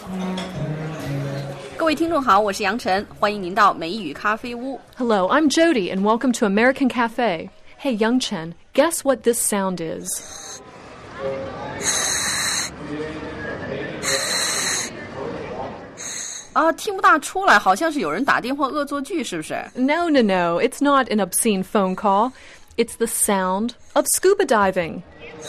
各位听众好，我是杨晨，欢迎您到美语咖啡屋。 Hello, I'm Jody, and welcome to American Cafe. Hey, Young Chen, guess what this sound is? 听不大出来，好像是有人打电话恶作剧，是不是？ No, it's not an obscene phone call. It's the sound of scuba diving.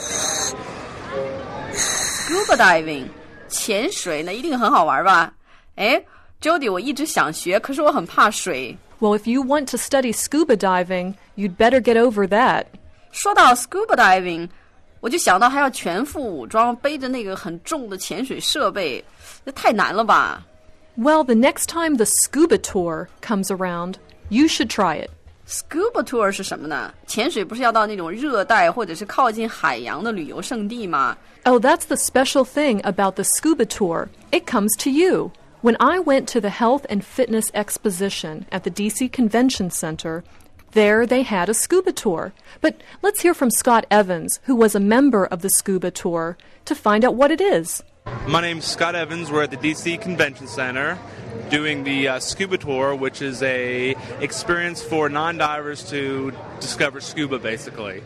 Scuba diving 潜水呢，一定很好玩吧？哎 Jody 我一直想学，可是我很怕水。 Well, if you want to study scuba diving, you'd better get over that. 说到 scuba diving 我就想到还要全副武装，背着那个很重的潜水设备，这太难了吧？ Well, the next time the scuba tour comes around, you should try it. Scuba tour 是什么呢？潜水不是要到那种热带或者是靠近海洋的旅游胜地吗？ Oh, that's the special thing about the scuba tour. It comes to you. When I went to the Health and Fitness Exposition at the DC Convention Center, there they had a scuba tour. But let's hear from Scott Evans, who was a member of the scuba tour, to find out what it is. My name's Scott Evans. We're at the DC Convention Center doing the scuba tour, which is a experience for non-divers to discover scuba, basically.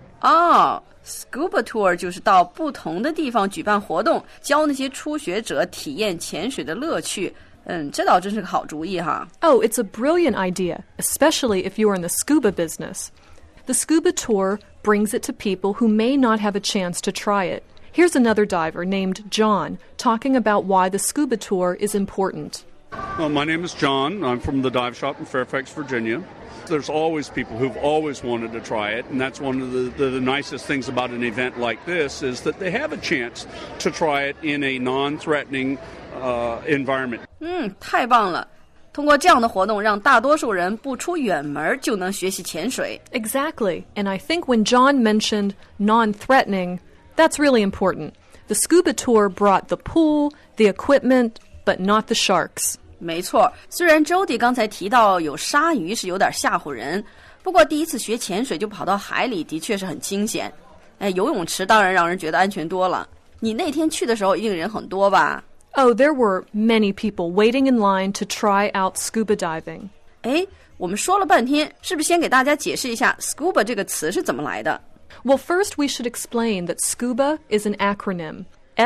Scuba tour 就是到不同的地方举办活动，教那些初学者体验潜水的乐趣。这倒真是个好主意哈。 Oh, it's a brilliant idea, especially if you're in the scuba business. The scuba tour brings it to people who may not have a chance to try it. Here's another diver named John talking about why the scuba tour is important. Well, my name is John. I'm from the dive shop in Fairfax, Virginia. There's always people who've always wanted to try it, and that's one of the nicest things about an event like this is that they have a chance to try it in a non-threatening environment. 太棒了。通过这样的活动，让大多数人不出远门就能学习潜水。 Exactly. And I think when John mentioned non-threatening, that's really important. The scuba tour brought the pool, the equipment, but not the sharks. 没错，虽然 Jody 刚才提到有鲨鱼是有点吓唬人，不过第一次学潜水就跑到海里的确是很惊险。游泳池当然让人觉得安全多了。你那天去的时候一定人很多吧？ Oh, there were many people waiting in line to try out scuba diving. 我们说了半天，是不是先给大家解释一下 scuba 这个词是怎么来的？ Well, first we should explain that scuba is an acronym,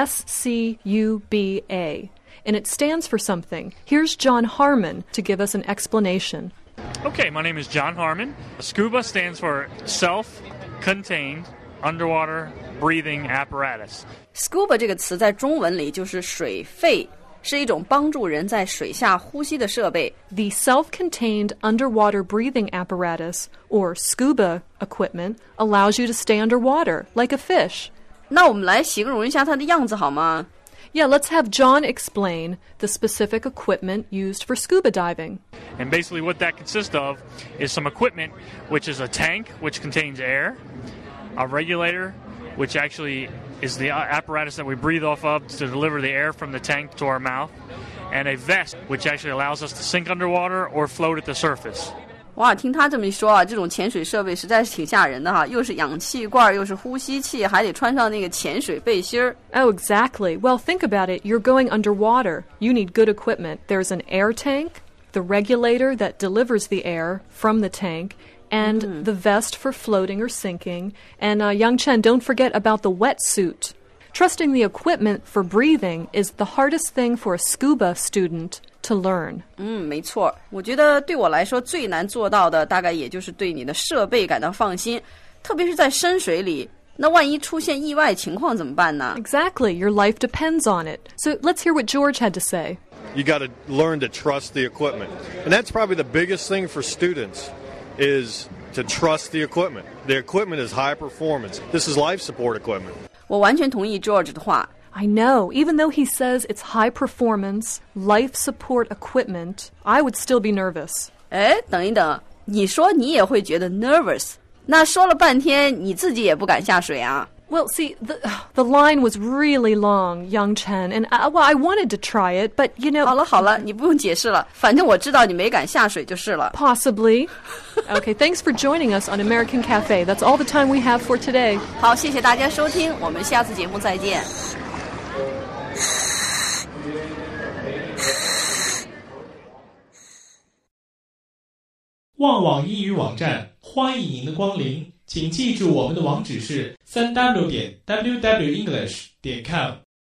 S-C-U-B-A, and it stands for something. Here's John Harmon to give us an explanation. Okay, my name is John Harmon. SCUBA stands for Self-Contained Underwater Breathing Apparatus. Scuba 这个词在中文里就是水肺，是一种帮助人在水下呼吸的设备。 The self-contained underwater breathing apparatus, or scuba equipment, allows you to stay underwater, like a fish. 那我们来形容一下它的样子好吗？ Yeah, let's have John explain the specific equipment used for scuba diving. And basically what that consists of is some equipment, which is a tank, which contains air, a regulator, which actually is the apparatus that we breathe off of to deliver the air from the tank to our mouth, and a vest, which actually allows us to sink underwater or float at the surface. 哇，听他这么一说啊，这种潜水设备实在是挺吓人的哈，又是氧气罐，又是呼吸器，还得穿上那个潜水背心儿。 Oh, exactly. Well, think about it. You're going underwater. You need good equipment. There's an air tank, the regulator that delivers the air from the tank, and the vest for floating or sinking. And Young Chen, don't forget about the wetsuit. Trusting the equipment for breathing is the hardest thing for a scuba student to learn. 没错，我觉得对我来说最难做到的，大概也就是对你的设备感到放心，特别是在深水里。那万一出现意外情况怎么办呢？ Exactly. Your life depends on it. So let's hear what George had to say. You got to learn to trust the equipment. And that's probably the biggest thing for students is to trust the equipment. The equipment is high performance. This is life support equipment. 我完全同意 George 的话。 I know. Even though he says it's high performance, life support equipment, I would still be nervous. 等一等，你说你也会觉得 nervous， 那说了半天你自己也不敢下水啊？ Well, see, the line was really long, Young Chen, and I wanted to try it, but, you know... 好了，你不用解释了，反正我知道你没敢下水就是了。 Possibly. Okay, thanks for joining us on American Cafe. That's all the time we have for today. 好，谢谢大家收听，我们下次节目再见。 旺旺英语网站，欢迎您的光临，请记住我们的网址是 3w.wwenglish.com。